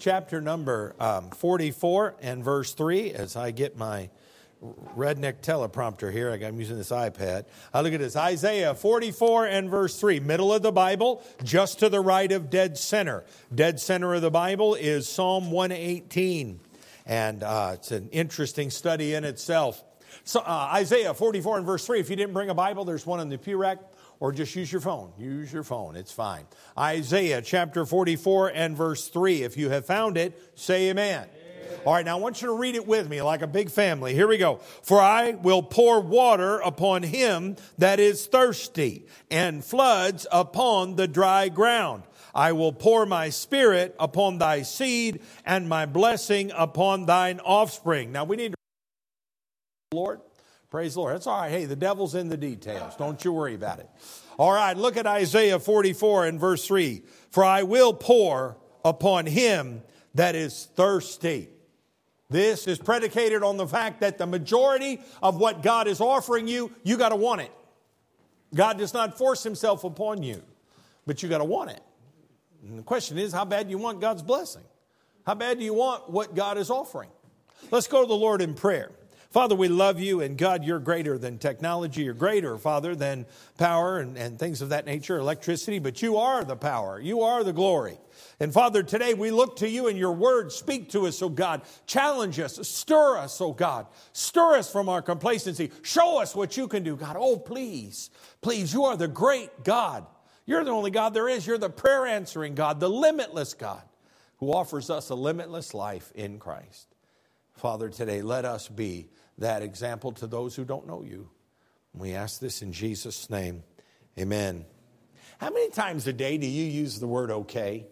chapter number 44 and verse 3 as I get my redneck teleprompter here. I'm using this iPad. Look at this. Isaiah 44 and verse 3. Middle of the Bible, just to the right of dead center. Dead center of the Bible is Psalm 118. And it's an interesting study in itself. So Isaiah 44 and verse 3. If you didn't bring a Bible, there's one in the pew rack. Or just use your phone. Use your phone. It's fine. Isaiah chapter 44 and verse 3. If you have found it, say amen. All right, now I want you to read it with me like a big family. Here we go. For I will pour water upon him that is thirsty, and floods upon the dry ground. I will pour my spirit upon thy seed, and my blessing upon thine offspring. Now we need to Lord. Praise the Lord. That's all right. Hey, the devil's in the details. Don't you worry about it. All right, look at Isaiah 44 and verse 3. For I will pour upon him that is thirsty. This is predicated on the fact that the majority of what God is offering you, you got to want it. God does not force himself upon you, but you got to want it. And the question is, how bad do you want God's blessing? How bad do you want what God is offering? Let's go to the Lord in prayer. Father, we love you, and God, you're greater than technology. You're greater, Father, than power and things of that nature, electricity, but you are the power. You are the glory. And Father, today we look to you and your word. Speak to us, oh God. Challenge us. Stir us, oh God. Stir us from our complacency. Show us what you can do, God. Oh, please, please, you are the great God. You're the only God there is. You're the prayer answering God, the limitless God who offers us a limitless life in Christ. Father, today let us be that example to those who don't know you. We ask this in Jesus' name. Amen. How many times a day do you use the word okay?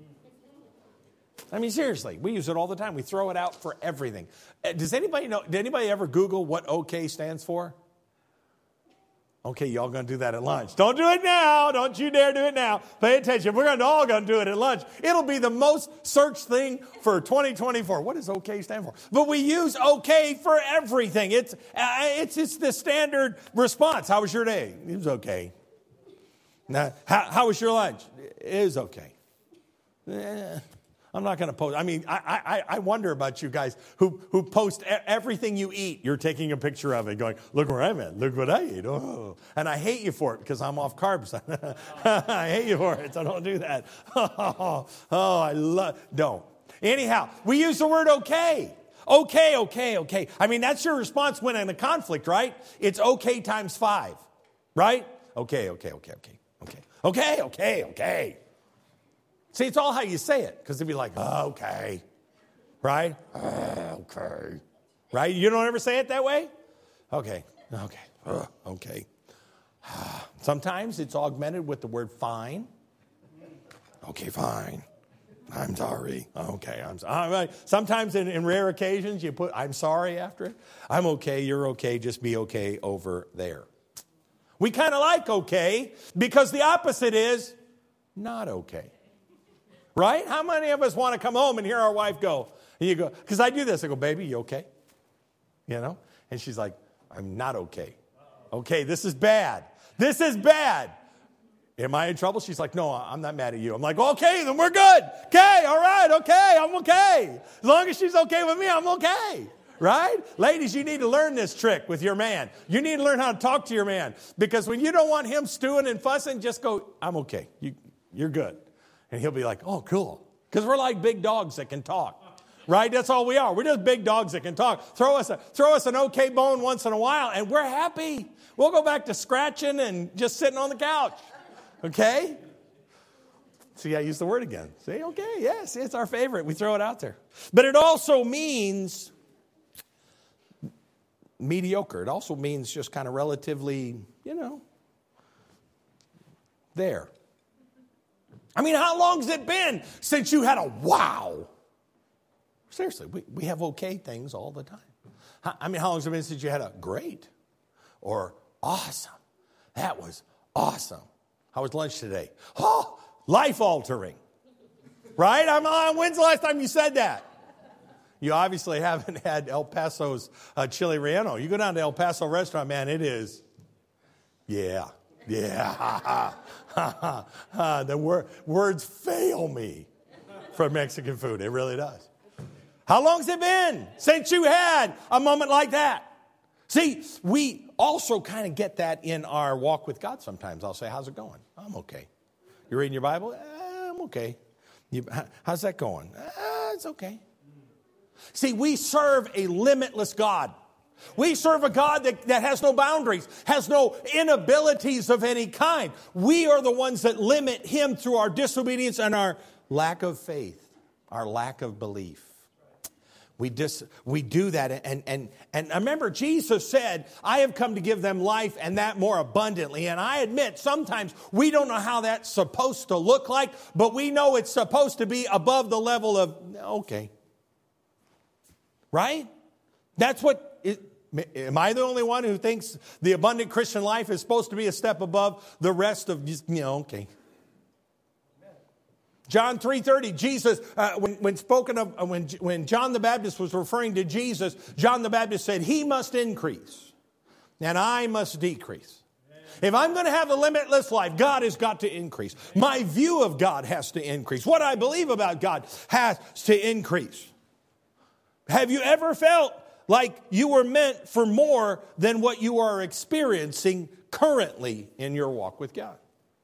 I mean, seriously, we use it all the time. We throw it out for everything. Does anybody know? Did anybody ever Google what okay stands for? Okay, y'all going to do that at lunch. Don't do it now. Don't you dare do it now. Pay attention. We're all going to do it at lunch. It'll be the most searched thing for 2024. What does okay stand for? But we use okay for everything. It's the standard response. How was your day? It was okay. Now, how was your lunch? It was okay. I'm not going to post. I mean, I wonder about you guys who post everything you eat. You're taking a picture of it going, look where I'm at. Look what I ate. Oh. And I hate you for it because I'm off carbs. I hate you for it, so don't do that. Don't. Anyhow, we use the word okay. Okay. I mean, that's your response when in a conflict, right? It's okay times 5, right? Okay. See, it's all how you say it, because they'd be like, okay, right? Okay, right? You don't ever say it that way? Okay. Sometimes it's augmented with the word fine. Okay, fine. I'm sorry. Okay, I'm sorry. Sometimes in rare occasions you put I'm sorry after it. I'm okay, you're okay, just be okay over there. We kind of like okay because the opposite is not okay. Right? How many of us want to come home and hear our wife go? And you go, because I do this. I go, baby, you okay? You know? And she's like, I'm not okay. Okay, this is bad. This is bad. Am I in trouble? She's like, no, I'm not mad at you. I'm like, okay, then we're good. Okay, all right, okay, I'm okay. As long as she's okay with me, I'm okay. Right? Ladies, you need to learn this trick with your man. You need to learn how to talk to your man. Because when you don't want him stewing and fussing, just go, I'm okay. You're good. And he'll be like, oh, cool. Because we're like big dogs that can talk. Right? That's all we are. We're just big dogs that can talk. Throw us an okay bone once in a while, and we're happy. We'll go back to scratching and just sitting on the couch. Okay? See, I used the word again. See, okay, yes, it's our favorite. We throw it out there. But it also means mediocre. It also means just kind of relatively, there. I mean, how long has it been since you had a wow? Seriously, we have okay things all the time. I mean, how long has it been since you had a great or awesome? That was awesome. How was lunch today? Oh, life-altering. Right? When's the last time you said that? You obviously haven't had El Paso's chili relleno. You go down to El Paso restaurant, man, it is, yeah. The words fail me. for Mexican food. It really does. How long's it been since you had a moment like that? See, we also kind of get that in our walk with God sometimes. I'll say, how's it going? I'm okay. You reading your Bible? I'm okay. How's that going? It's okay. See, we serve a limitless God. We serve a God that has no boundaries, has no inabilities of any kind. We are the ones that limit him through our disobedience and our lack of faith, our lack of belief. We do that. And remember, Jesus said, I have come to give them life and that more abundantly. And I admit, sometimes we don't know how that's supposed to look like, but we know it's supposed to be above the level of, okay. Right? That's what, am I the only one who thinks the abundant Christian life is supposed to be a step above the rest of, okay. John 3:30, Jesus, when spoken of, when John the Baptist was referring to Jesus, John the Baptist said, he must increase and I must decrease. If I'm going to have a limitless life, God has got to increase. My view of God has to increase. What I believe about God has to increase. Have you ever felt like you were meant for more than what you are experiencing currently in your walk with God?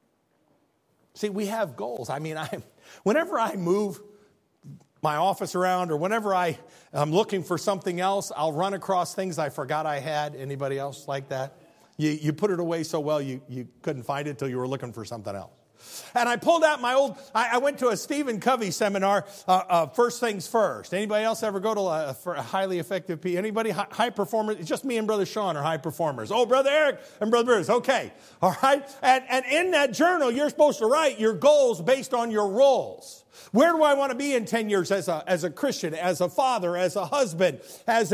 See, we have goals. I mean, whenever I move my office around or whenever I'm looking for something else, I'll run across things I forgot I had. Anybody else like that? You put it away so well you couldn't find it till you were looking for something else. And I pulled out my old, I went to a Stephen Covey seminar, First Things First. Anybody else ever go to a highly effective P? Anybody high performers? It's just me and Brother Sean are high performers. Oh, Brother Eric and Brother Bruce. Okay. All right. And in that journal, you're supposed to write your goals based on your roles. Where do I want to be in 10 years as a Christian, as a father, as a husband, as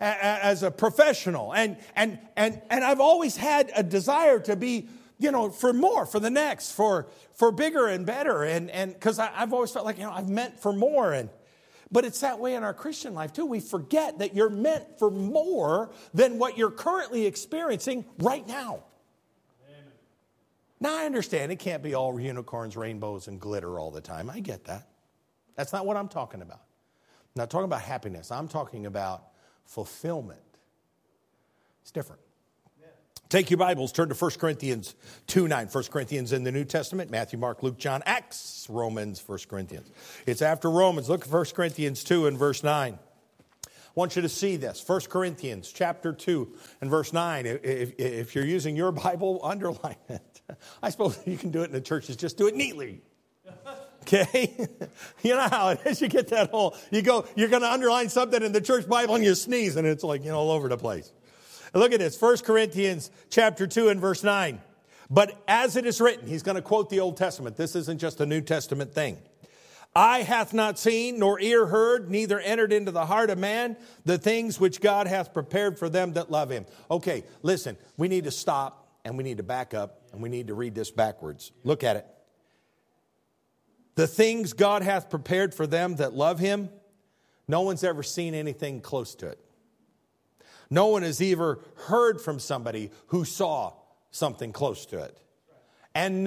a professional? And I've always had a desire to be, for more, for the next, for bigger and better. And because I've always felt like, I've meant for more. But it's that way in our Christian life too. We forget that you're meant for more than what you're currently experiencing right now. Amen. Now I understand it can't be all unicorns, rainbows, and glitter all the time. I get that. That's not what I'm talking about. I'm not talking about happiness. I'm talking about fulfillment. It's different. Take your Bibles, turn to 1 Corinthians 2:9. 1 Corinthians in the New Testament, Matthew, Mark, Luke, John, Acts, Romans, 1 Corinthians. It's after Romans. Look at 1 Corinthians 2 and verse 9. I want you to see this. 1 Corinthians chapter 2 and verse 9. If you're using your Bible, underline it. I suppose you can do it in the churches. Just do it neatly. Okay? You know how it is. You get that whole, you're going to underline something in the church Bible and you sneeze and it's like, all over the place. Look at this, 1 Corinthians chapter 2 and verse 9. But as it is written, he's going to quote the Old Testament. This isn't just a New Testament thing. Eye hath not seen, nor ear heard, neither entered into the heart of man, the things which God hath prepared for them that love him. Okay, listen, we need to stop and we need to back up and we need to read this backwards. Look at it. The things God hath prepared for them that love him, no one's ever seen anything close to it. No one has ever heard from somebody who saw something close to it. And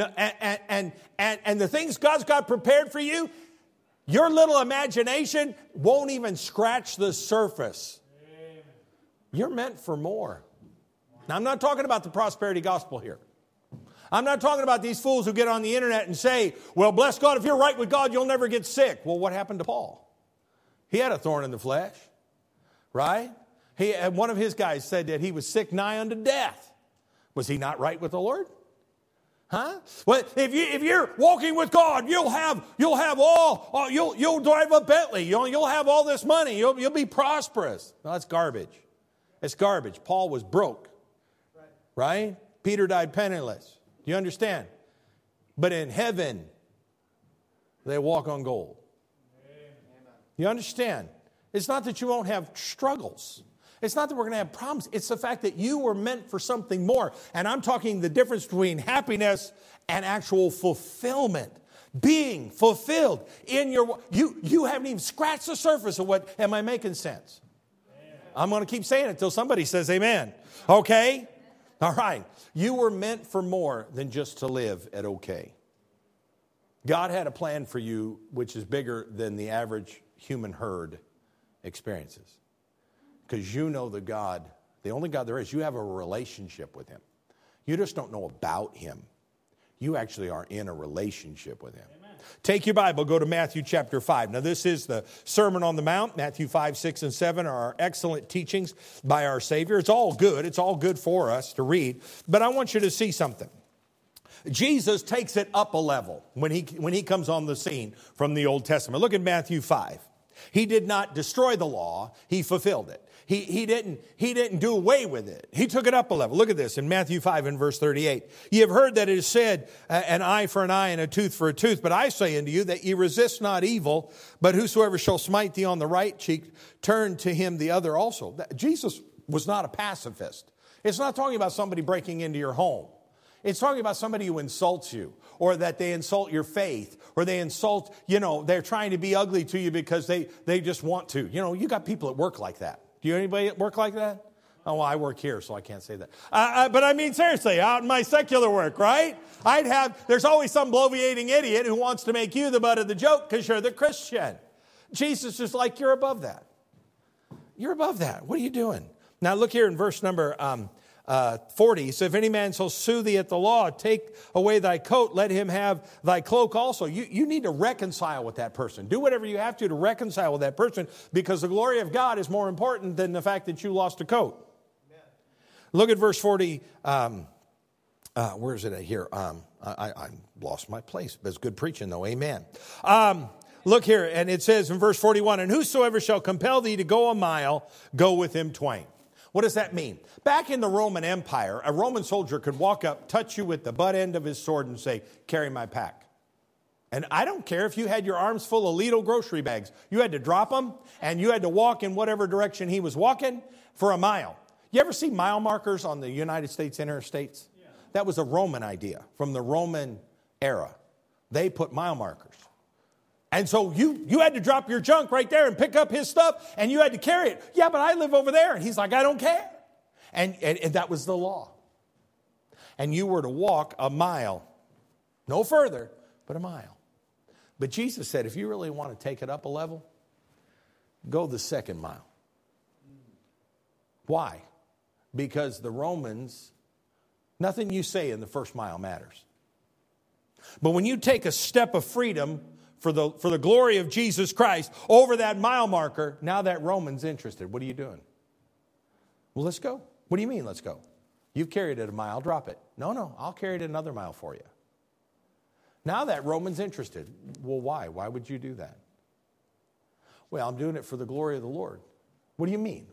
the things God's got prepared for you, your little imagination won't even scratch the surface. You're meant for more. Now, I'm not talking about the prosperity gospel here. I'm not talking about these fools who get on the internet and say, well, bless God, if you're right with God, you'll never get sick. Well, what happened to Paul? He had a thorn in the flesh, right? One of his guys said that he was sick nigh unto death. Was he not right with the Lord? Huh? Well, if you're walking with God, you'll drive a Bentley. You'll have all this money. You'll be prosperous. No, that's garbage. It's garbage. Paul was broke. Right? Peter died penniless. Do you understand? But in heaven, they walk on gold. You understand? It's not that you won't have struggles. It's not that we're going to have problems. It's the fact that you were meant for something more. And I'm talking the difference between happiness and actual fulfillment. Being fulfilled in your... You haven't even scratched the surface of what... Am I making sense? Amen. I'm going to keep saying it until somebody says amen. Okay? All right. You were meant for more than just to live at okay. God had a plan for you which is bigger than the average human herd experiences. Because you know the God, the only God there is. You have a relationship with him. You just don't know about him. You actually are in a relationship with him. Amen. Take your Bible, go to Matthew chapter 5. Now this is the Sermon on the Mount. Matthew 5, 6, and 7 are our excellent teachings by our Savior. It's all good. It's all good for us to read. But I want you to see something. Jesus takes it up a level when he comes on the scene from the Old Testament. Look at Matthew 5. He did not destroy the law. He fulfilled it. He didn't do away with it. He took it up a level. Look at this in Matthew 5 and verse 38. Ye have heard that it is said, an eye for an eye and a tooth for a tooth. But I say unto you that ye resist not evil, but whosoever shall smite thee on the right cheek, turn to him the other also. Jesus was not a pacifist. It's not talking about somebody breaking into your home. It's talking about somebody who insults you, or that they insult your faith, or they insult, they're trying to be ugly to you because they just want to. You got people at work like that. Do you know anybody at work like that? Oh, well, I work here, so I can't say that. But I mean, seriously, out in my secular work, right? There's always some bloviating idiot who wants to make you the butt of the joke because you're the Christian. Jesus is like, you're above that. You're above that. What are you doing? Now look here in verse number 40. So if any man shall sue thee at the law, take away thy coat, let him have thy cloak also. You need to reconcile with that person. Do whatever you have to reconcile with that person, because the glory of God is more important than the fact that you lost a coat. Amen. Look at verse 40. Where is it at here? I lost my place. But it's good preaching though. Amen. Look here, and it says in verse 41, and whosoever shall compel thee to go a mile, go with him twain. What does that mean? Back in the Roman Empire, a Roman soldier could walk up, touch you with the butt end of his sword and say, carry my pack. And I don't care if you had your arms full of Lidl grocery bags. You had to drop them, and you had to walk in whatever direction he was walking for a mile. You ever see mile markers on the United States interstates? Yeah. That was a Roman idea from the Roman era. They put mile markers. And so you had to drop your junk right there and pick up his stuff, and you had to carry it. Yeah, but I live over there. And he's like, I don't care. And that was the law. And you were to walk a mile, no further, but a mile. But Jesus said, if you really want to take it up a level, go the second mile. Why? Because the Romans, nothing you say in the first mile matters. But when you take a step of freedom for the glory of Jesus Christ over that mile marker, now that Roman's interested. What are you doing? Well, let's go. What do you mean, let's go? You've carried it a mile, drop it. No, I'll carry it another mile for you. Now that Roman's interested. Well, why? Why would you do that? Well, I'm doing it for the glory of the Lord. What do you mean?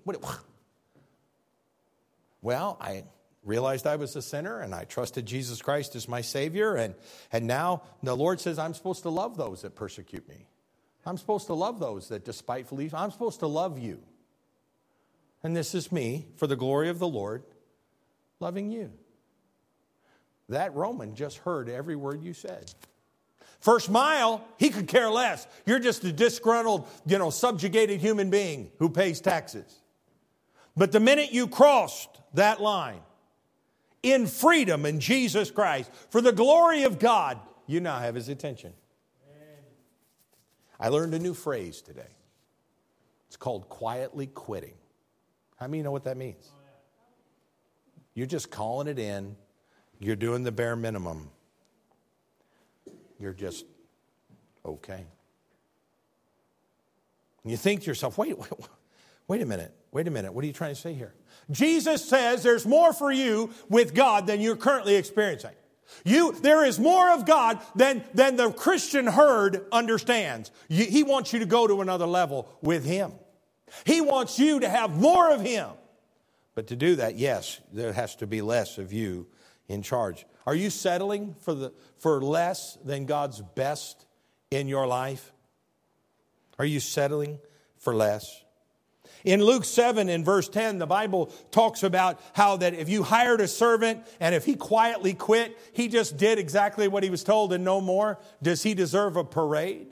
Well, I realized I was a sinner, and I trusted Jesus Christ as my Savior, and now the Lord says I'm supposed to love those that persecute me. I'm supposed to love those that despitefully, I'm supposed to love you. And this is me, for the glory of the Lord, loving you. That Roman just heard every word you said. First mile, he could care less. You're just a disgruntled, subjugated human being who pays taxes. But the minute you crossed that line, in freedom in Jesus Christ, for the glory of God, you now have his attention. Amen. I learned a new phrase today. It's called quietly quitting. How many know what that means? Oh, yeah. You're just calling it in. You're doing the bare minimum. You're just okay. And you think to yourself, wait a minute. What are you trying to say here? Jesus says there's more for you with God than you're currently experiencing. There is more of God than the Christian herd understands. He wants you to go to another level with him. He wants you to have more of him. But to do that, yes, there has to be less of you in charge. Are you settling for less than God's best in your life? Are you settling for less? In Luke 7 in verse 10, the Bible talks about how that if you hired a servant and if he quietly quit, he just did exactly what he was told and no more, does he deserve a parade?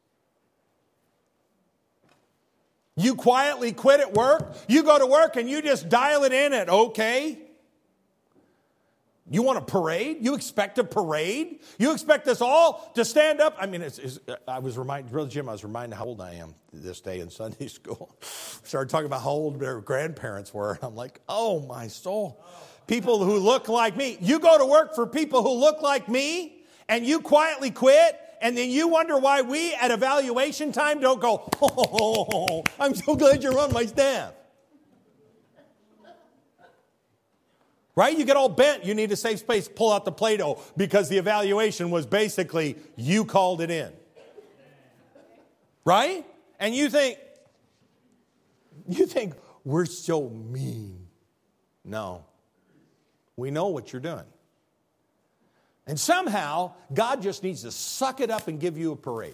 You quietly quit at work, you go to work and you just dial it in at okay. You want a parade? You expect a parade? You expect us all to stand up? I mean, I was reminded, Brother Jim, I was reminded how old I am this day in Sunday school. Started talking about how old their grandparents were. And I'm like, oh, my soul. People who look like me. You go to work for people who look like me, and you quietly quit, and then you wonder why we at evaluation time don't go, oh, I'm so glad you're on my staff. Right? You get all bent. You need a safe space. Pull out the Play-Doh because the evaluation was basically you called it in. Right? And you think we're so mean. No. We know what you're doing. And somehow, God just needs to suck it up and give you a parade.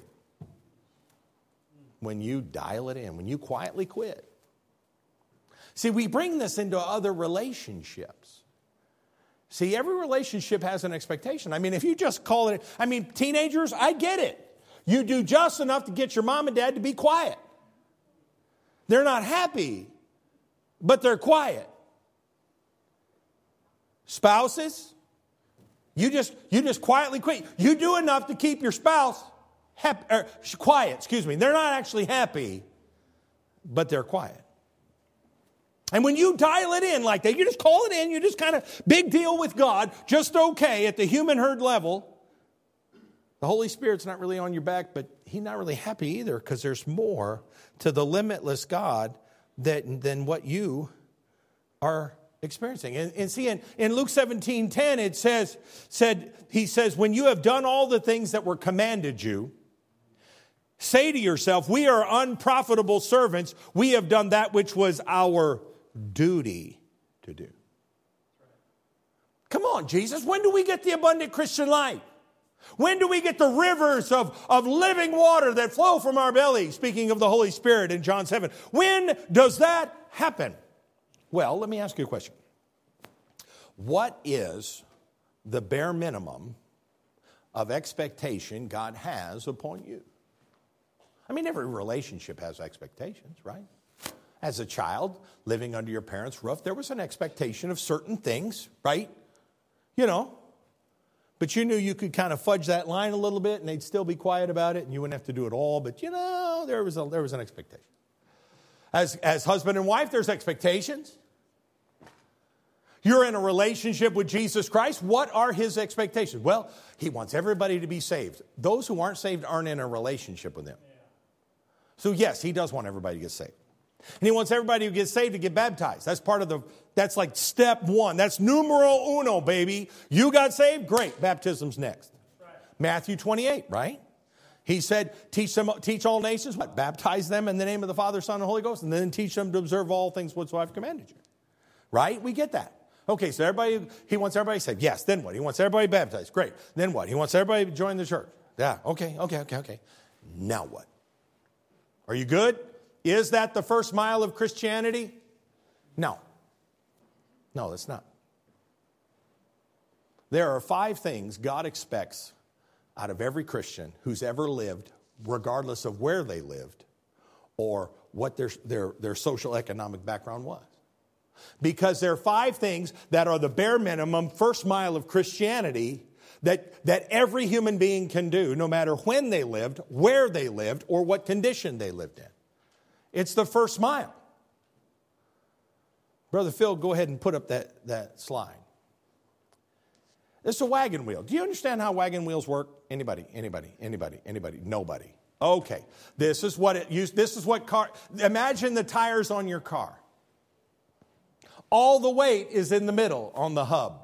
When you dial it in, when you quietly quit. See, we bring this into other relationships. See, every relationship has an expectation. I mean, if you just call it, teenagers, I get it. You do just enough to get your mom and dad to be quiet. They're not happy, but they're quiet. Spouses, you just quietly quit. You do enough to keep your spouse quiet. They're not actually happy, but they're quiet. And when you dial it in like that, you just call it in, you just kind of big deal with God, just okay at the human herd level. The Holy Spirit's not really on your back, but he's not really happy either because there's more to the limitless God than what you are experiencing. And see, in Luke 17:10, he says, when you have done all the things that were commanded you, say to yourself, we are unprofitable servants. We have done that which was our duty to do. Come on, Jesus. When do we get the abundant Christian life? When do we get the rivers of living water that flow from our belly? Speaking of the Holy Spirit in John 7. When does that happen? Well, let me ask you a question. What is the bare minimum of expectation God has upon you? I mean, every relationship has expectations, right? As a child living under your parents' roof, there was an expectation of certain things, right? You know, but you knew you could kind of fudge that line a little bit and they'd still be quiet about it and you wouldn't have to do it all, but you know, there was an expectation. As husband and wife, there's expectations. You're in a relationship with Jesus Christ. What are his expectations? Well, he wants everybody to be saved. Those who aren't saved aren't in a relationship with him. So yes, he does want everybody to get saved. And he wants everybody who gets saved to get baptized. That's like step one. That's numero uno, baby. You got saved? Great. Baptism's next. Right. Matthew 28, right? He said, teach all nations, what? Baptize them in the name of the Father, Son, and Holy Ghost, and then teach them to observe all things whatsoever I've commanded you. Right? We get that. Okay, so he wants everybody saved. Yes, then what? He wants everybody baptized. Great. Then what? He wants everybody to join the church. Yeah, okay. Now what? Are you good? Is that the first mile of Christianity? No. No, it's not. There are 5 things God expects out of every Christian who's ever lived, regardless of where they lived or what their social economic background was. Because there are 5 things that are the bare minimum first mile of Christianity that every human being can do, no matter when they lived, where they lived, or what condition they lived in. It's the first mile. Brother Phil, go ahead and put up that slide. It's a wagon wheel. Do you understand how wagon wheels work? Anybody? Nobody. Okay. This is what car, imagine the tires on your car. All the weight is in the middle on the hub.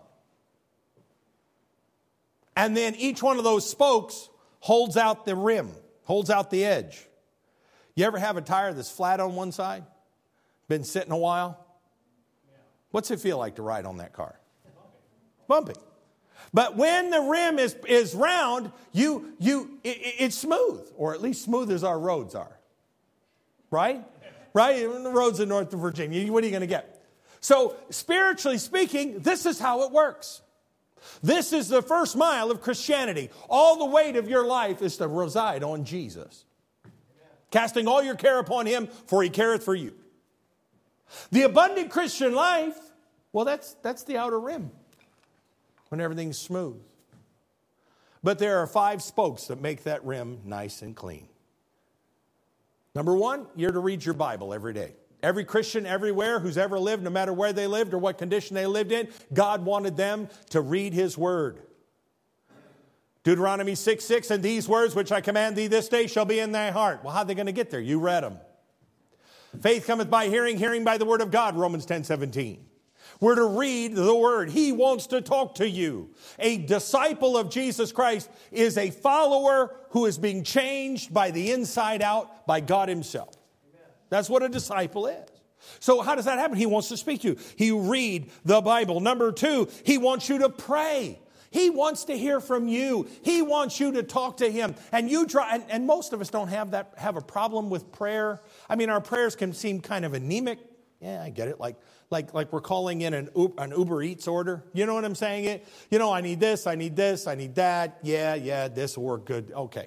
And then each one of those spokes holds out the rim, holds out the edge. You ever have a tire that's flat on one side? Been sitting a while? What's it feel like to ride on that car? Bumpy. But when the rim is round, it's smooth, or at least smooth as our roads are. Right? Right? The roads in North Virginia, what are you going to get? So spiritually speaking, this is how it works. This is the first mile of Christianity. All the weight of your life is to reside on Jesus. Casting all your care upon him, for he careth for you. The abundant Christian life, well, that's the outer rim. when everything's smooth. But there are 5 spokes that make that rim nice and clean. Number 1, you're to read your Bible every day. Every Christian everywhere who's ever lived, no matter where they lived or what condition they lived in, God wanted them to read His Word. Deuteronomy 6:6, and these words which I command thee this day shall be in thy heart. Well, how are they going to get there? You read them. Faith cometh by hearing, hearing by the word of God, Romans 10:17. We're to read the Word. He wants to talk to you. A disciple of Jesus Christ is a follower who is being changed by the inside out by God Himself. That's what a disciple is. So how does that happen? He wants to speak to you. You read the Bible. Number 2, He wants you to pray. He wants to hear from you. He wants you to talk to Him. And you try, and most of us don't have a problem with prayer. I mean, our prayers can seem kind of anemic. Yeah, I get it. Like we're calling in an Uber Eats order. You know what I'm saying? I need this, I need this, I need that. Yeah, this will work good. Okay.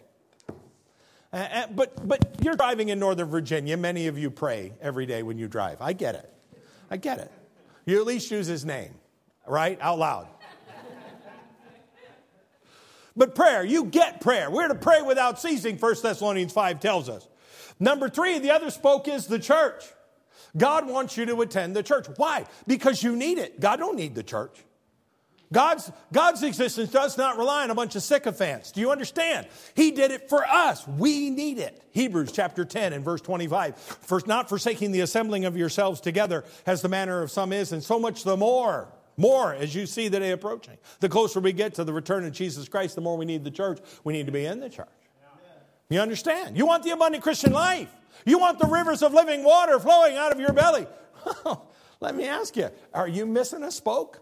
But you're driving in Northern Virginia. Many of you pray every day when you drive. I get it. You at least use His name, right? Out loud. But prayer, you get prayer. We're to pray without ceasing, 1 Thessalonians 5 tells us. Number 3, the other spoke is the church. God wants you to attend the church. Why? Because you need it. God don't need the church. God's existence does not rely on a bunch of sycophants. Do you understand? He did it for us. We need it. Hebrews chapter 10 and verse 25. First, not forsaking the assembling of yourselves together as the manner of some is, and so much the more as you see the day approaching. The closer we get to the return of Jesus Christ, the more we need the church. We need to be in the church. You understand? You want the abundant Christian life. You want the rivers of living water flowing out of your belly. Let me ask you, are you missing a spoke?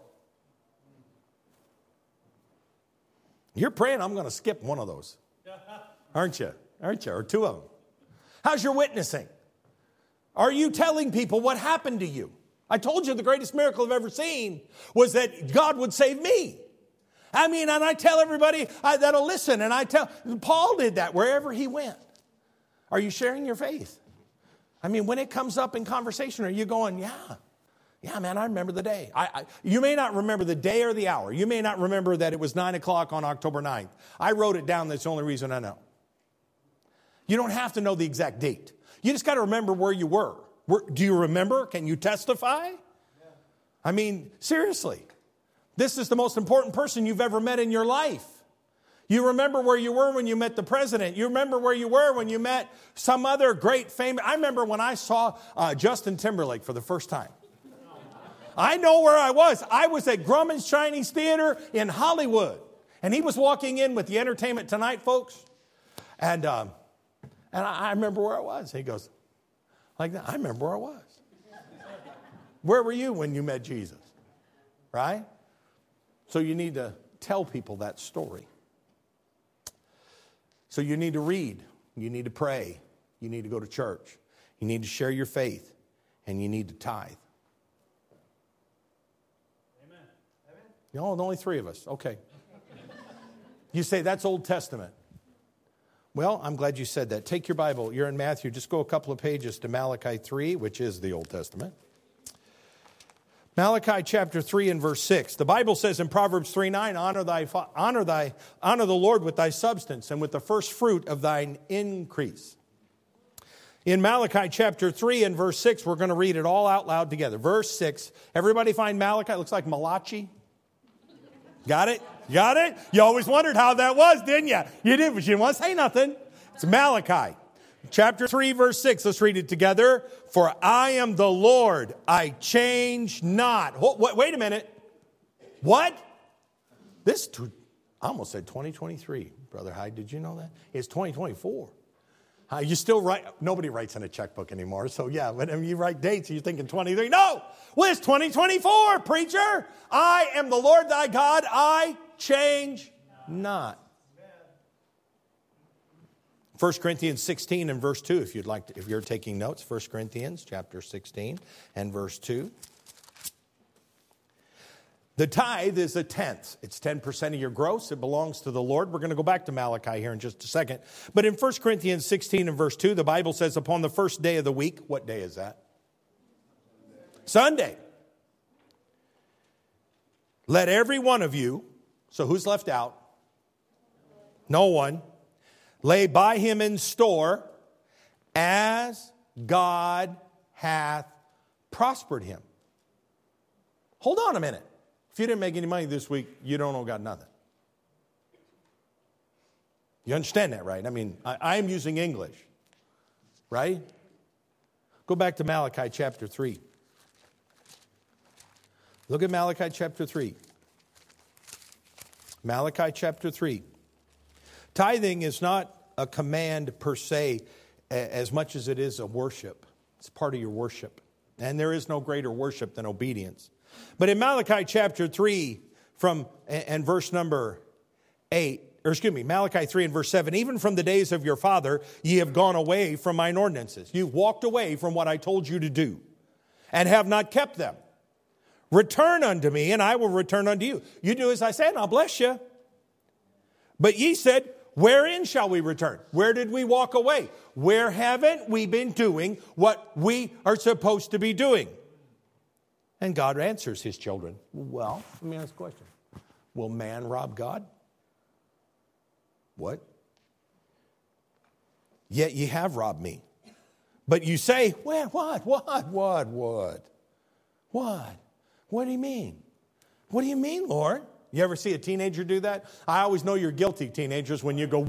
You're praying, I'm going to skip one of those. Aren't you? Or 2 of them. How's your witnessing? Are you telling people what happened to you? I told you the greatest miracle I've ever seen was that God would save me. I mean, and I tell everybody that'll listen, and Paul did that wherever he went. Are you sharing your faith? I mean, when it comes up in conversation, are you going, yeah, man, I remember the day. You may not remember the day or the hour. You may not remember that it was 9 o'clock on October 9th. I wrote it down. That's the only reason I know. You don't have to know the exact date. You just got to remember where you were. Do you remember? Can you testify? Yeah. I mean, seriously. This is the most important person you've ever met in your life. You remember where you were when you met the president. You remember where you were when you met some other great famous. I remember when I saw Justin Timberlake for the first time. I know where I was. I was at Grumman's Chinese Theater in Hollywood. And he was walking in with the Entertainment Tonight folks. And I remember where I was. He goes, like that. I remember where I was. Where were you when you met Jesus? Right? So you need to tell people that story. So you need to read. You need to pray. You need to go to church. You need to share your faith. And you need to tithe. Amen. No, only 3 of us. Okay. You say, that's Old Testament. Well, I'm glad you said that. Take your Bible. You're in Matthew. Just go a couple of pages to Malachi 3, which is the Old Testament. Malachi chapter 3 and verse 6. The Bible says in Proverbs 3:9, honor the Lord with thy substance and with the first fruit of thine increase. In Malachi chapter 3 and verse 6, we're going to read it all out loud together. Verse 6. Everybody find Malachi? It looks like Malachi. Got it? Got it? You always wondered how that was, didn't you? You did, but you didn't want to say nothing. It's Malachi. Chapter 3, verse 6. Let's read it together. For I am the Lord, I change not. Wait a minute. What? I almost said 2023. Brother Hyde, did you know that? It's 2024. You still write, nobody writes in a checkbook anymore. So yeah, when you write dates, you're thinking 23. No, well, it's 2024, preacher. I am the Lord thy God. I change not. 1 Corinthians 16 and verse 2, if you're taking notes. 1 Corinthians chapter 16 and verse 2. The tithe is a tenth. It's 10% of your gross. It belongs to the Lord. We're going to go back to Malachi here in just a second. But in 1 Corinthians 16 and verse 2, the Bible says, upon the first day of the week, what day is that? Sunday. Let every one of you So who's left out? No one. Lay by him in store as God hath prospered him. Hold on a minute. If you didn't make any money this week, you don't owe God nothing. You understand that, right? I mean, I am using English, right? Go back to Malachi chapter 3. Look at Malachi chapter 3. Malachi chapter 3. Tithing is not a command per se as much as it is a worship. It's part of your worship. And there is no greater worship than obedience. But in Malachi chapter 3 and verse number 8, Malachi 3 and verse 7, even from the days of your father, ye have gone away from mine ordinances. You've walked away from what I told you to do and have not kept them. Return unto me, and I will return unto you. You do as I said, and I'll bless you. But ye said, wherein shall we return? Where did we walk away? Where haven't we been doing what we are supposed to be doing? And God answers his children. Well, let me ask a question. Will man rob God? What? Yet ye have robbed me. But you say, well, what? What do you mean? What do you mean, Lord? You ever see a teenager do that? I always know you're guilty, teenagers, when you go,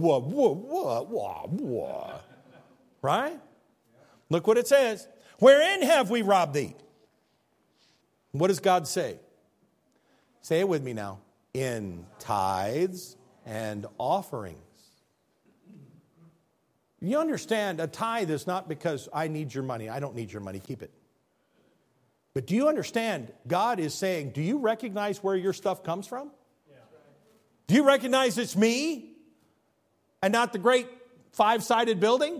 what. Right? Look what it says. Wherein have we robbed thee? What does God say? Say it with me now. In tithes and offerings. You understand, a tithe is not because I need your money. I don't need your money. Keep it. But do you understand, God is saying, do you recognize where your stuff comes from? Yeah. Do you recognize it's me and not the great five-sided building?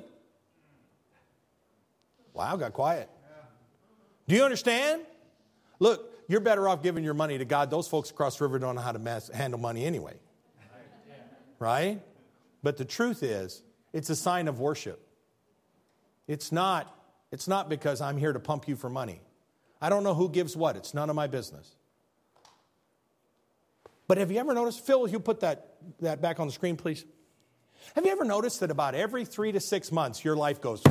Wow, got quiet. Do you understand? Look, you're better off giving your money to God. Those folks across the river don't know how to handle money anyway. Right? But the truth is, it's a sign of worship. It's not because I'm here to pump you for money. I don't know who gives what. It's none of my business. But have you ever noticed, Phil, you put that back on the screen, please. Have you ever noticed that about every 3 to 6 months, your life goes?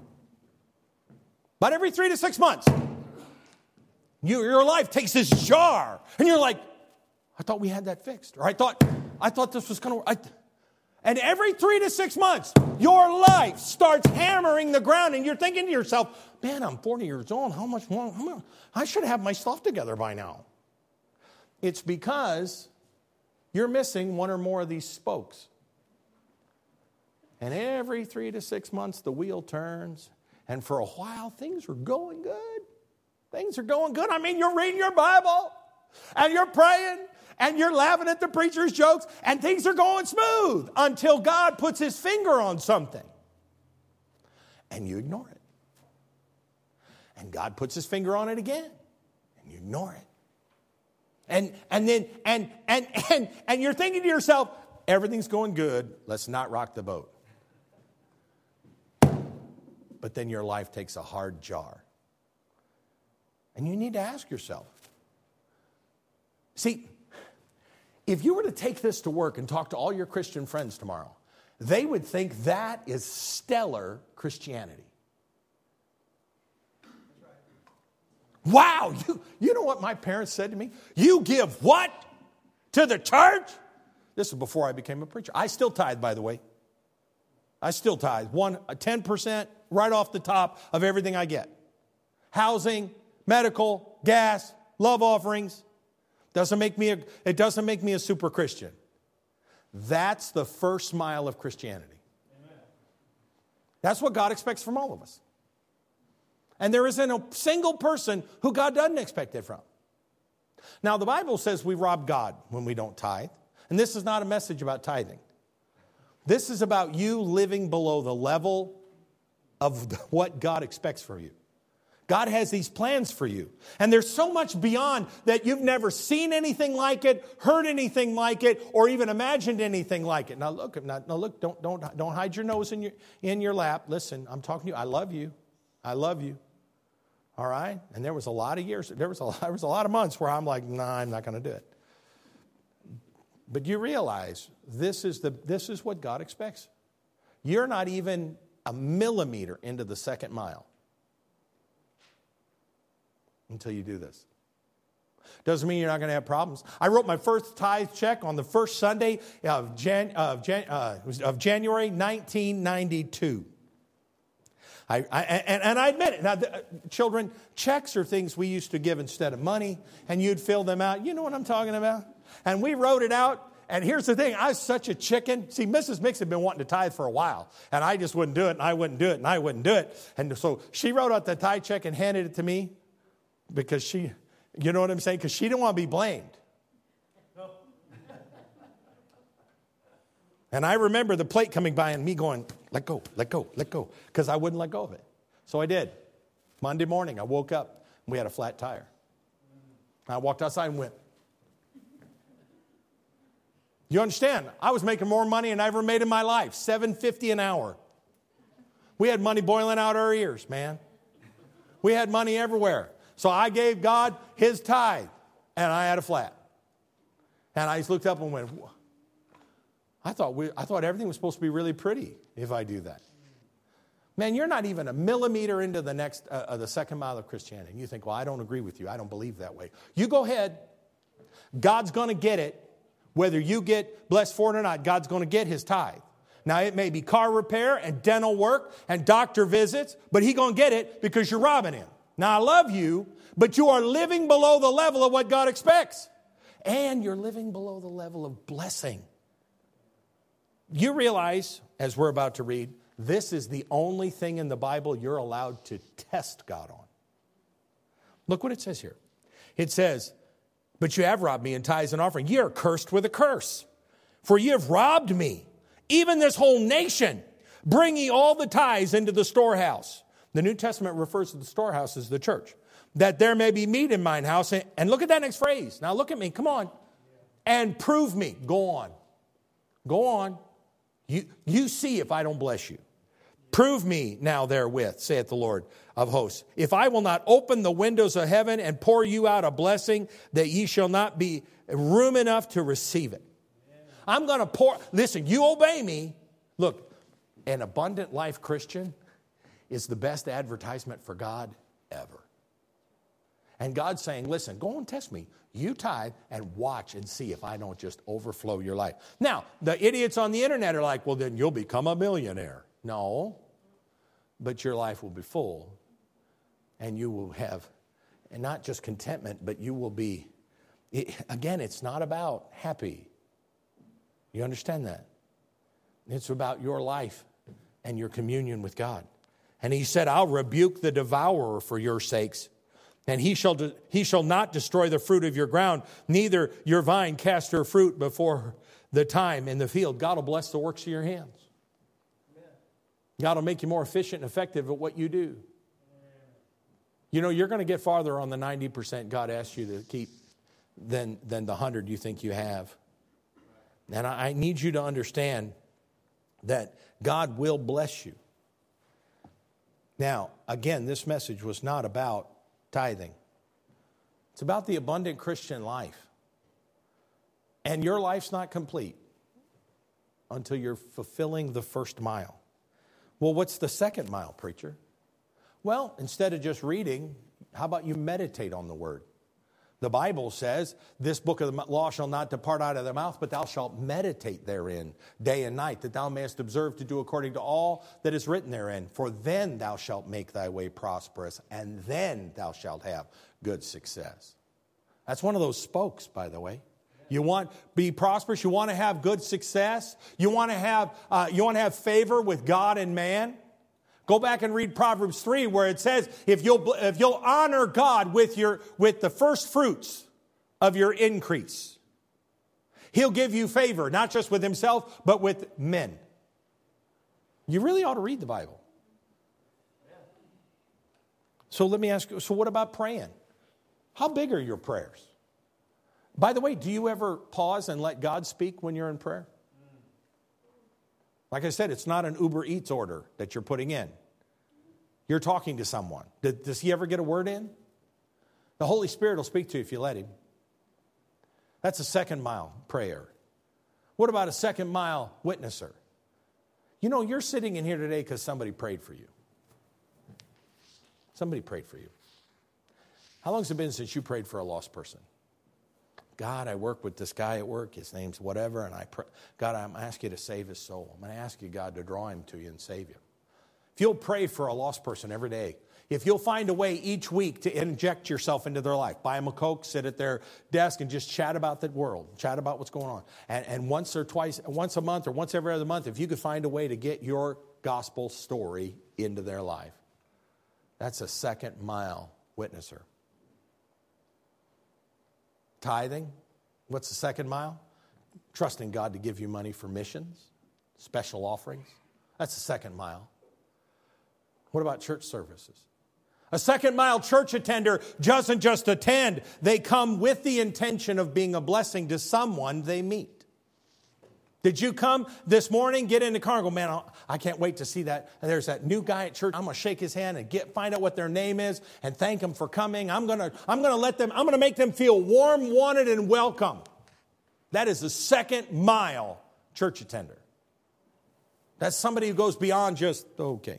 About every 3 to 6 months, your life takes this jar. And you're like, I thought we had that fixed. Or I thought this was going to work. And every 3 to 6 months, your life starts hammering the ground. And you're thinking to yourself, man, I'm 40 years old. How much more? I should have my stuff together by now. It's because you're missing one or more of these spokes. And every 3 to 6 months, the wheel turns. And for a while, things are going good. Things are going good. I mean, you're reading your Bible. And you're praying. And you're laughing at the preacher's jokes. And things are going smooth. Until God puts his finger on something. And you ignore it. And God puts his finger on it again. And you ignore it. And you're thinking to yourself, everything's going good. Let's not rock the boat. But then your life takes a hard jar. And you need to ask yourself. See, if you were to take this to work and talk to all your Christian friends tomorrow, they would think that is stellar Christianity. Wow, you know what my parents said to me? You give what? To the church? This is before I became a preacher. I still tithe, by the way. I still tithe. 10% right off the top of everything I get. Housing, medical, gas, love offerings. It doesn't make me a super Christian. That's the first mile of Christianity. Amen. That's what God expects from all of us. And there isn't a single person who God doesn't expect it from. Now, the Bible says we rob God when we don't tithe. And this is not a message about tithing. This is about you living below the level of what God expects from you. God has these plans for you. And there's so much beyond that you've never seen anything like it, heard anything like it, or even imagined anything like it. Now look, don't hide your nose in your lap. Listen, I'm talking to you. I love you. I love you. All right? And there was a lot of years, there was a lot of months where I'm like, nah, I'm not going to do it. But you realize this is what God expects. You're not even a millimeter into the second mile until you do this. Doesn't mean you're not going to have problems. I wrote my first tithe check on the first Sunday of January 1992. And I admit it. Now, children, checks are things we used to give instead of money, and you'd fill them out. You know what I'm talking about? And we wrote it out. And here's the thing. I was such a chicken. See, Mrs. Mix had been wanting to tithe for a while, and I just wouldn't do it, and I wouldn't do it, and I wouldn't do it. And so she wrote out the tithe check and handed it to me because she, you know what I'm saying? Because she didn't want to be blamed. And I remember the plate coming by and me going, let go, let go, let go, because I wouldn't let go of it. So I did. Monday morning, I woke up, and we had a flat tire. I walked outside and went. You understand? I was making more money than I ever made in my life, $7.50 an hour. We had money boiling out our ears, man. We had money everywhere. So I gave God his tithe, and I had a flat. And I just looked up and went, I thought everything was supposed to be really pretty if I do that. Man, you're not even a millimeter into the second mile of Christianity. And you think, well, I don't agree with you. I don't believe that way. You go ahead. God's going to get it. Whether you get blessed for it or not, God's going to get his tithe. Now, it may be car repair and dental work and doctor visits, but he's going to get it because you're robbing him. Now, I love you, but you are living below the level of what God expects. And you're living below the level of blessing. You realize, as we're about to read, this is the only thing in the Bible you're allowed to test God on. Look what it says here. It says, but you have robbed me in tithes and offering. Ye are cursed with a curse, for ye have robbed me, even this whole nation. Bring ye all the tithes into the storehouse. The New Testament refers to the storehouse as the church. That there may be meat in mine house. And look at that next phrase. Now look at me. Come on. And prove me. Go on. Go on. You see if I don't bless you. Prove me now therewith, saith the Lord of hosts, if I will not open the windows of heaven and pour you out a blessing, that ye shall not be room enough to receive it. I'm going to pour. Listen, you obey me. Look, an abundant life Christian is the best advertisement for God ever. And God's saying, listen, go and test me. You tithe and watch and see if I don't just overflow your life. Now, the idiots on the internet are like, well, then you'll become a millionaire. No, but your life will be full. And you will have, and not just contentment, but you will be, again, it's not about happy. You understand that? It's about your life and your communion with God. And he said, I'll rebuke the devourer for your sakes. And he shall not destroy the fruit of your ground, neither your vine cast her fruit before the time in the field. God will bless the works of your hands. Amen. God will make you more efficient and effective at what you do. Amen. You know, you're going to get farther on the 90% God asks you to keep than the 100 you think you have. And I need you to understand that God will bless you. Now, again, this message was not about tithing. It's about the abundant Christian life. And your life's not complete until you're fulfilling the first mile. Well, what's the second mile, preacher? Well, instead of just reading, how about you meditate on the word? The Bible says, this book of the law shall not depart out of thy mouth, but thou shalt meditate therein day and night, that thou mayest observe to do according to all that is written therein. For then thou shalt make thy way prosperous, and then thou shalt have good success. That's one of those spokes, by the way. You want to be prosperous. You want to have good success. You want to have favor with God and man. Go back and read Proverbs 3 where it says, if you'll honor God with the first fruits of your increase, He'll give you favor, not just with Himself, but with men. You really ought to read the Bible. So let me ask you, so what about praying? How big are your prayers? By the way, do you ever pause and let God speak when you're in prayer? Like I said, it's not an Uber Eats order that you're putting in. You're talking to someone. Does he ever get a word in? The Holy Spirit will speak to you if you let him. That's a second mile prayer. What about a second mile witnesser? You know, you're sitting in here today because somebody prayed for you. Somebody prayed for you. How long has it been since you prayed for a lost person? God, I work with this guy at work. His name's whatever. And God, I'm asking you to save his soul. I'm going to ask you, God, to draw him to you and save you. If you'll pray for a lost person every day, if you'll find a way each week to inject yourself into their life, buy them a Coke, sit at their desk and just chat about the world, chat about what's going on. And once a month or once every other month, if you could find a way to get your gospel story into their life, that's a second mile witnesser. Tithing, what's the second mile? Trusting God to give you money for missions, special offerings. That's the second mile. What about church services? A second mile church attender doesn't just attend. They come with the intention of being a blessing to someone they meet. Did you come this morning, get in the car and go, man, I can't wait to see that. And there's that new guy at church. I'm going to shake his hand and find out what their name is and thank them for coming. I'm going to make them feel warm, wanted, and welcome. That is the second mile church attender. That's somebody who goes beyond just, okay.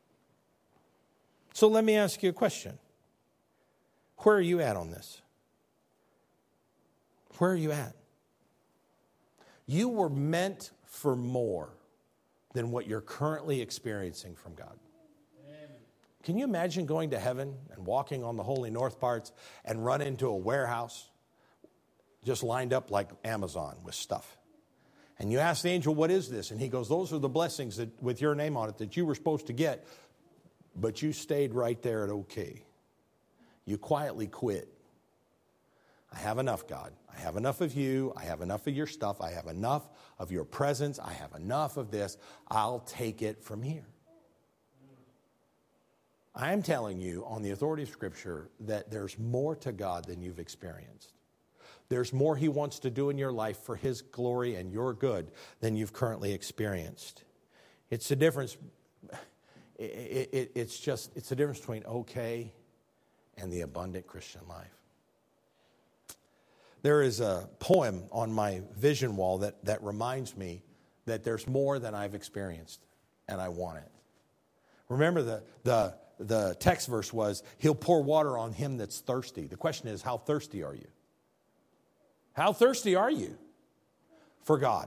So let me ask you a question. Where are you at on this? Where are you at? You were meant for more than what you're currently experiencing from God. Amen. Can you imagine going to heaven and walking on the holy north parts and run into a warehouse just lined up like Amazon with stuff? And you ask the angel, what is this? And he goes, those are the blessings that, with your name on it that you were supposed to get. But you stayed right there at okay. You quietly quit. I have enough, God. I have enough of you. I have enough of your stuff. I have enough of your presence. I have enough of this. I'll take it from here. I am telling you on the authority of Scripture that there's more to God than you've experienced. There's more He wants to do in your life for His glory and your good than you've currently experienced. It's the difference. It's the difference between okay and the abundant Christian life. There is a poem on my vision wall that reminds me that there's more than I've experienced, and I want it. Remember, the text verse was, He'll pour water on him that's thirsty. The question is, how thirsty are you? How thirsty are you for God?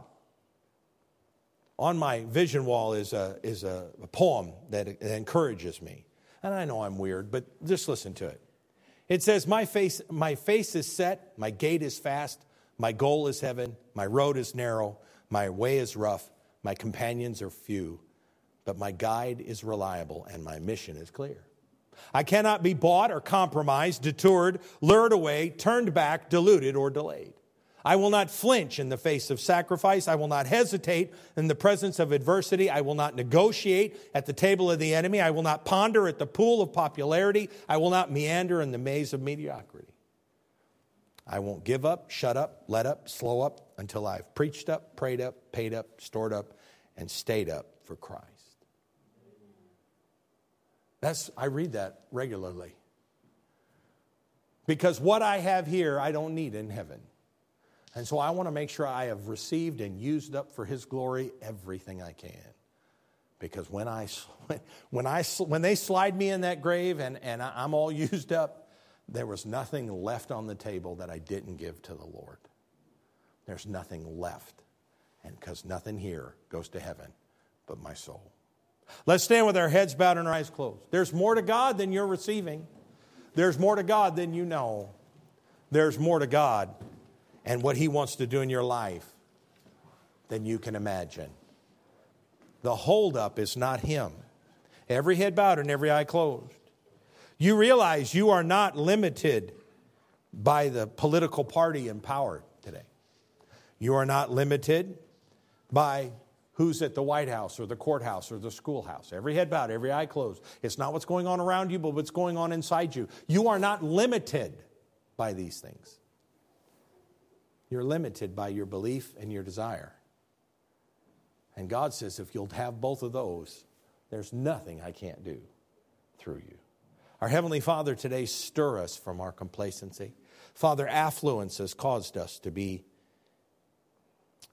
On my vision wall is a poem that encourages me. And I know I'm weird, but just listen to it. It says, my face is set, my gate is fast, my goal is heaven, my road is narrow, my way is rough, my companions are few, but my guide is reliable and my mission is clear. I cannot be bought or compromised, detoured, lured away, turned back, deluded, or delayed. I will not flinch in the face of sacrifice. I will not hesitate in the presence of adversity. I will not negotiate at the table of the enemy. I will not ponder at the pool of popularity. I will not meander in the maze of mediocrity. I won't give up, shut up, let up, slow up until I've preached up, prayed up, paid up, stored up, and stayed up for Christ. I read that regularly. Because what I have here, I don't need in heaven. And so I want to make sure I have received and used up for His glory everything I can. Because when they slide me in that grave and I'm all used up, there was nothing left on the table that I didn't give to the Lord. There's nothing left. And because nothing here goes to heaven but my soul. Let's stand with our heads bowed and our eyes closed. There's more to God than you're receiving. There's more to God than you know. There's more to God and what He wants to do in your life than you can imagine. The holdup is not Him. Every head bowed and every eye closed. You realize you are not limited by the political party in power today. You are not limited by who's at the White House or the courthouse or the schoolhouse. Every head bowed, every eye closed. It's not what's going on around you, but what's going on inside you. You are not limited by these things. You're limited by your belief and your desire. And God says, if you'll have both of those, there's nothing I can't do through you. Our Heavenly Father, today stir us from our complacency. Father, affluence has caused us to be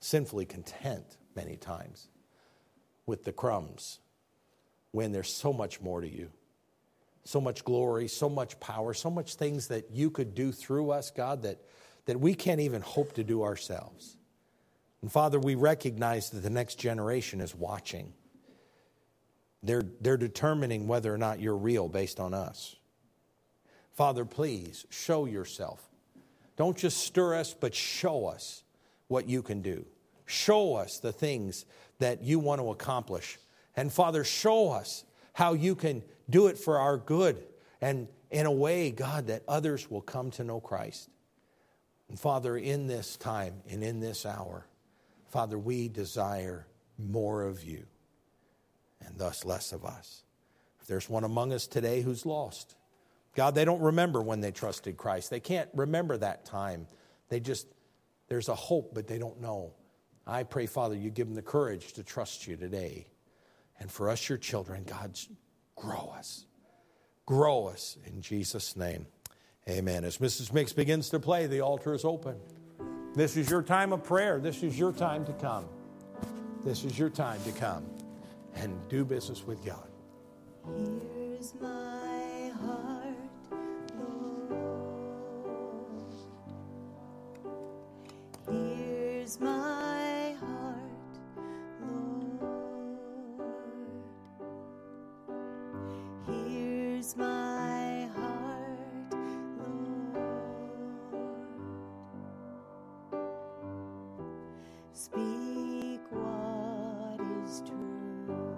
sinfully content many times with the crumbs when there's so much more to you. So much glory, so much power, so much things that you could do through us, God, that we can't even hope to do ourselves. And Father, we recognize that the next generation is watching. They're determining whether or not you're real based on us. Father, please show yourself. Don't just stir us, but show us what you can do. Show us the things that you want to accomplish. And Father, show us how you can do it for our good and in a way, God, that others will come to know Christ. And Father, in this time and in this hour, Father, we desire more of you and thus less of us. If there's one among us today who's lost, God, they don't remember when they trusted Christ. They can't remember that time. There's a hope, but they don't know. I pray, Father, you give them the courage to trust you today. And for us, your children, God, grow us. Grow us in Jesus' name. Amen. As Mrs. Mix begins to play, the altar is open. This is your time of prayer. This is your time to come. This is your time to come and do business with God. Here's my heart, Lord. Here's my heart, Lord. Here's my heart, Lord. Speak what is true.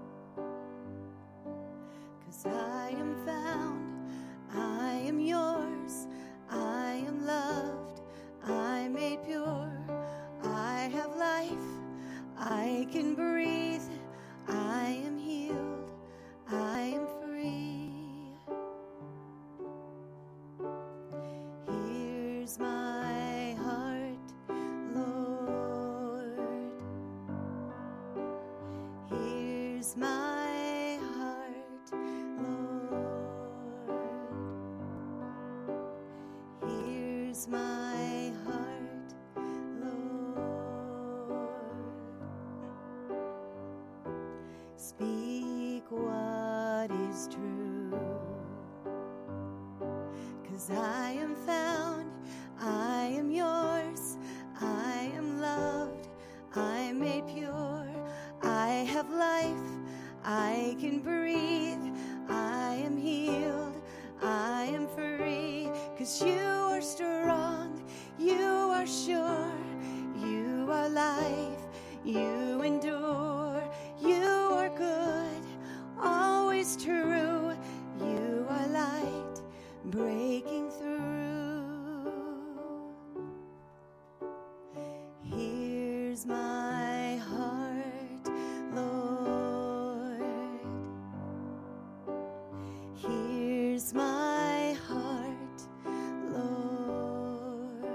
'Cause I am found, I am yours, I am loved, I'm made pure, I have life, I can breathe, I am healed, I am free. Here's my heart, Lord. Here's my heart, Lord. Here's my heart, Lord. Speak what is true. 'Cause I am found, I am yours, I am loved, I'm made pure, I have life, I can breathe, I am healed, I am free. 'Cause you are strong, you are sure, you are life, you endure, you are good, always true, you are light, breaking through. Here's my heart, Lord. Here's my heart, Lord.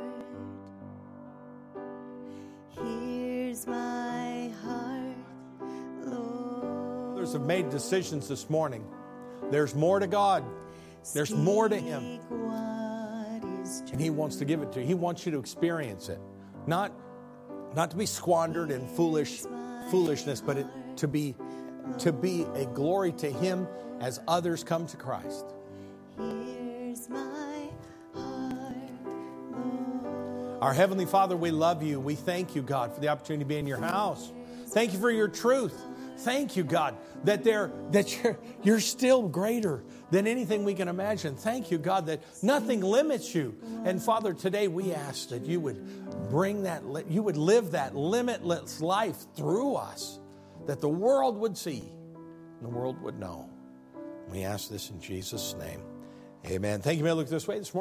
Here's my heart, Lord. Others have made decisions this morning. There's more to God. There's more to Him. And He wants to give it to you. He wants you to experience it. Not to be squandered in foolishness, but to be a glory to Him as others come to Christ. Here's my heart, Lord. Our Heavenly Father, we love you. We thank you, God, for the opportunity to be in your house. Thank you for your truth. Thank you, God, that you're still greater than anything we can imagine. Thank you, God, that nothing limits you. And Father, today we ask that you would you would live that limitless life through us, that the world would see and the world would know. We ask this in Jesus' name. Amen. Thank you. May I look this way this morning?